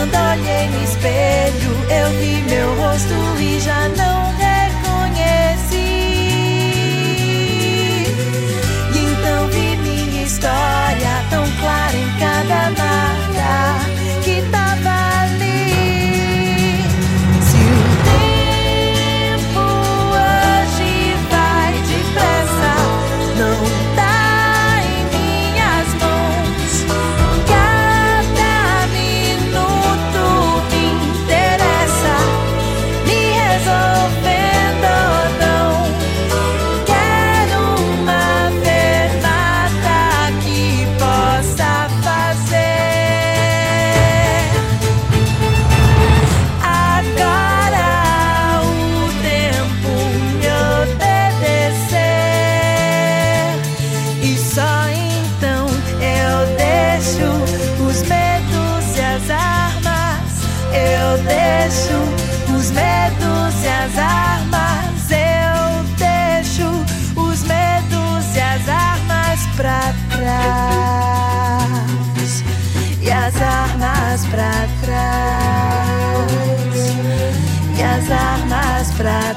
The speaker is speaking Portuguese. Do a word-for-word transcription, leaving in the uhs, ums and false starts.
Quando olhei no espelho, eu vi meu rosto e já não reconheci. E então vi minha história tão clara em cada marca que tava ali. Se o tempo hoje vai depressa, não os medos e as armas, eu deixo os medos e as armas pra trás, e as armas pra trás, e as armas pra trás.